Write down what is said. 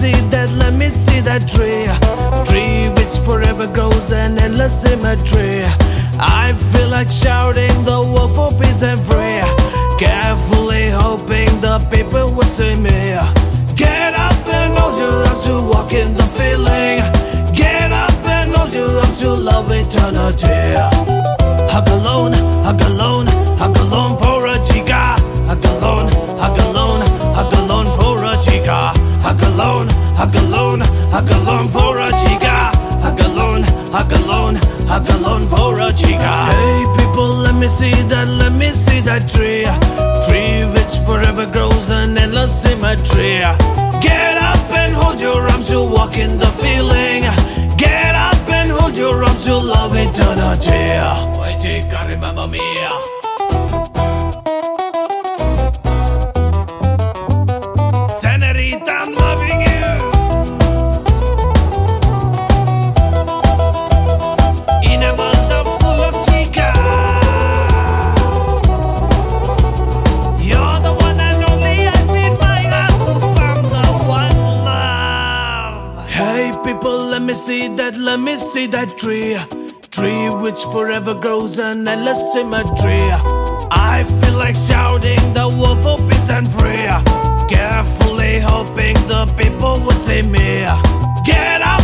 let me see that tree. Tree which forever grows an endless symmetry. I feel like shouting the word for peace and free. Carefully hoping the people would see me. Get up and hold your arms to walk in the feeling. Get up and hold your arms to love eternity. Hug alone, hug alone, hug alone for a chica. Hug alone, hug alone, hug alone for a chica. Hug alone, hug alone, hug alone for a chica. Hug alone, hug alone, hug alone for a chica. Hey people, let me see that tree. Tree which forever grows an endless symmetry. Get up and hold your arms to walk in the feeling. Get up and hold your arms to love eternity. Why chica, remember me. Senorita, I'm loving you. In a world full of chica, you're the one and only. I feed my heart to find the one love. Hey people, let me see that tree. Tree which forever grows an endless symmetry. I feel like shouting the word for peace and free. Carefully hoping the people would see me. Get up